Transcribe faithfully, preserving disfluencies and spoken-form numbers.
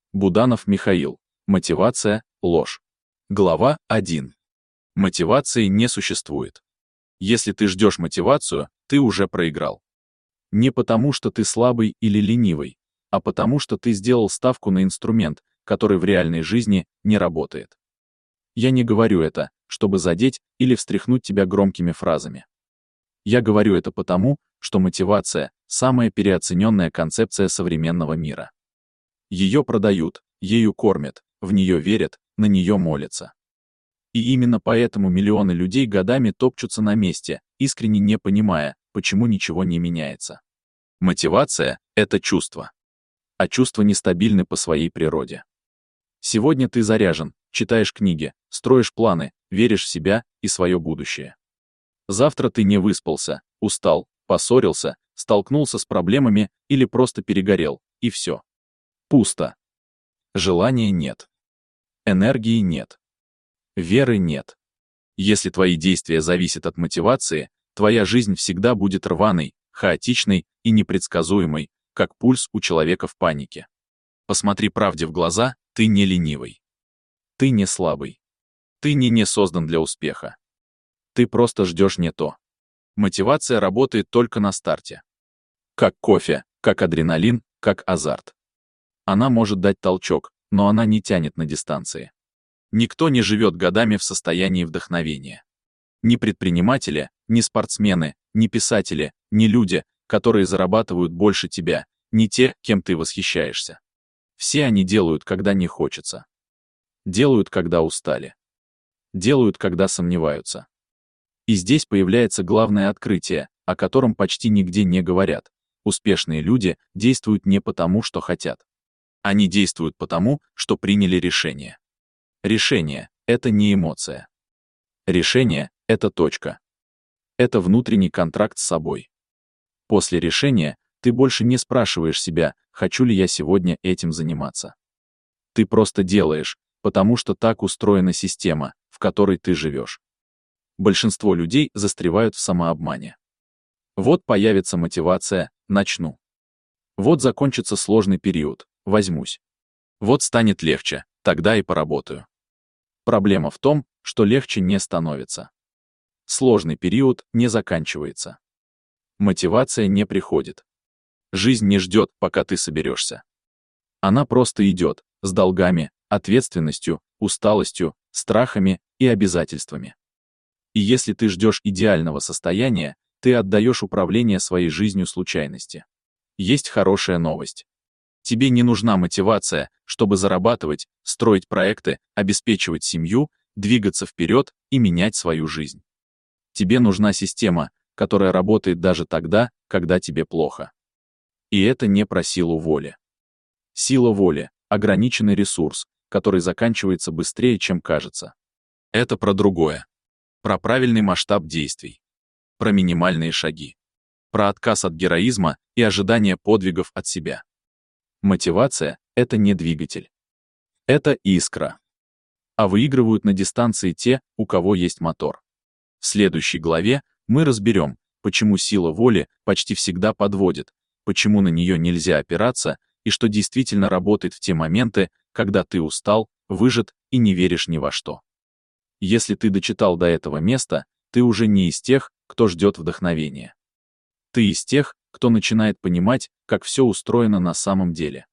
Буданов Михаил. Мотивация – ложь. Глава один. Мотивации не существует. Если ты ждешь мотивацию, ты уже проиграл. Не потому, что ты слабый или ленивый, а потому, что ты сделал ставку на инструмент, который в реальной жизни не работает. Я не говорю это, чтобы задеть или встряхнуть тебя громкими фразами. Я говорю это потому, что мотивация – самая переоцененная концепция современного мира. Ее продают, ею кормят, в нее верят, на нее молятся. И именно поэтому миллионы людей годами топчутся на месте, искренне не понимая, почему ничего не меняется. Мотивация – это чувство. А чувства нестабильны по своей природе. Сегодня ты заряжен, читаешь книги, строишь планы, веришь в себя и свое будущее. Завтра ты не выспался, устал, поссорился, столкнулся с проблемами или просто перегорел, и все. Пусто. Желания нет. Энергии нет. Веры нет. Если твои действия зависят от мотивации, твоя жизнь всегда будет рваной, хаотичной и непредсказуемой, как пульс у человека в панике. Посмотри правде в глаза, ты не ленивый. Ты не слабый. Ты не не создан для успеха. Ты просто ждешь не то. Мотивация работает только на старте. Как кофе, как адреналин, как азарт. Она может дать толчок, но она не тянет на дистанции. Никто не живет годами в состоянии вдохновения. Ни предприниматели, ни спортсмены, ни писатели, ни люди, которые зарабатывают больше тебя, ни те, кем ты восхищаешься. Все они делают, когда не хочется. Делают, когда устали. Делают, когда сомневаются. И здесь появляется главное открытие, о котором почти нигде не говорят. Успешные люди действуют не потому, что хотят. Они действуют потому, что приняли решение. Решение — это не эмоция. Решение — это точка. Это внутренний контракт с собой. После решения ты больше не спрашиваешь себя, хочу ли я сегодня этим заниматься. Ты просто делаешь, потому что так устроена система, в которой ты живешь. Большинство людей застревают в самообмане. Вот появится мотивация, начну. Вот закончится сложный период, возьмусь. Вот станет легче, тогда и поработаю. Проблема в том, что легче не становится. Сложный период не заканчивается. Мотивация не приходит. Жизнь не ждет, пока ты соберешься. Она просто идет, с долгами, ответственностью, усталостью, страхами и обязательствами. И если ты ждешь идеального состояния, ты отдаешь управление своей жизнью случайности. Есть хорошая новость. Тебе не нужна мотивация, чтобы зарабатывать, строить проекты, обеспечивать семью, двигаться вперед и менять свою жизнь. Тебе нужна система, которая работает даже тогда, когда тебе плохо. И это не про силу воли. Сила воли — ограниченный ресурс, который заканчивается быстрее, чем кажется. Это про другое. Про правильный масштаб действий. Про минимальные шаги. Про отказ от героизма и ожидание подвигов от себя. Мотивация — это не двигатель. Это искра. А выигрывают на дистанции те, у кого есть мотор. В следующей главе мы разберем, почему сила воли почти всегда подводит, почему на нее нельзя опираться и что действительно работает в те моменты, когда ты устал, выжат и не веришь ни во что. Если ты дочитал до этого места, ты уже не из тех, кто ждет вдохновения. Ты из тех, кто начинает понимать, как все устроено на самом деле.